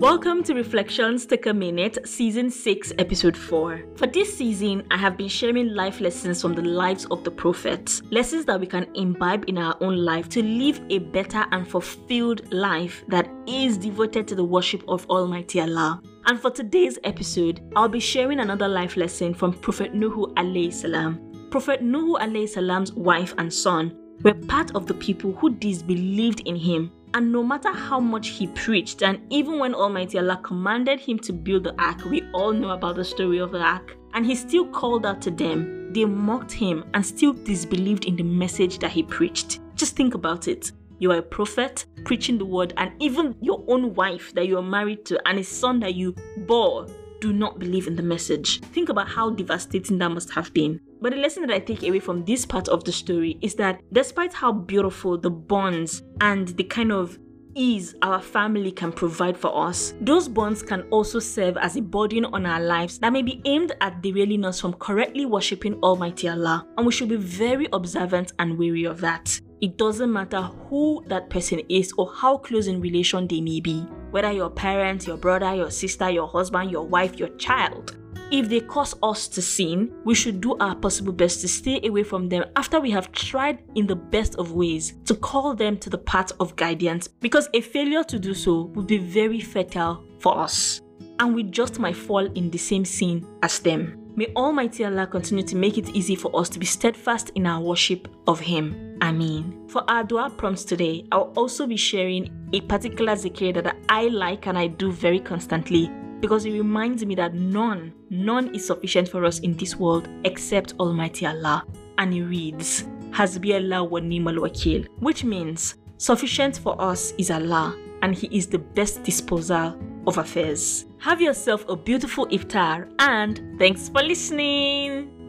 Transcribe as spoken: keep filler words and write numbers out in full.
Welcome to Reflections Take a Minute, Season six, Episode four. For this season, I have been sharing life lessons from the lives of the prophets, lessons that we can imbibe in our own life to live a better and fulfilled life that is devoted to the worship of Almighty Allah. And for today's episode, I'll be sharing another life lesson from Prophet Nuhu alayhi salam. Prophet Nuhu alayhi salam's wife and son were part of the people who disbelieved in him. And no matter how much he preached, and even when Almighty Allah commanded him to build the ark, we all know about the story of the ark, and he still called out to them, they mocked him and still disbelieved in the message that he preached. Just think about it. You are a prophet preaching the word, and even your own wife that you are married to and a son that you bore do not believe in the message. Think about how devastating that must have been. But the lesson that I take away from this part of the story is that despite how beautiful the bonds and the kind of ease our family can provide for us, those bonds can also serve as a burden on our lives that may be aimed at derailing us from correctly worshipping Almighty Allah, and we should be very observant and wary of that. It doesn't matter who that person is or how close in relation they may be, whether your parent, your brother, your sister, your husband, your wife, your child. If they cause us to sin, we should do our possible best to stay away from them after we have tried in the best of ways to call them to the path of guidance, because a failure to do so would be very fatal for us, and we just might fall in the same sin as them. May Almighty Allah continue to make it easy for us to be steadfast in our worship of Him. Ameen. For our dua prompts today, I'll also be sharing a particular zikr that I like and I do very constantly, because it reminds me that none, none is sufficient for us in this world except Almighty Allah. And it reads, Hasbi Allah wa ni'mal wakil, which means sufficient for us is Allah, and He is the best disposer of affairs. Have yourself a beautiful iftar, and thanks for listening.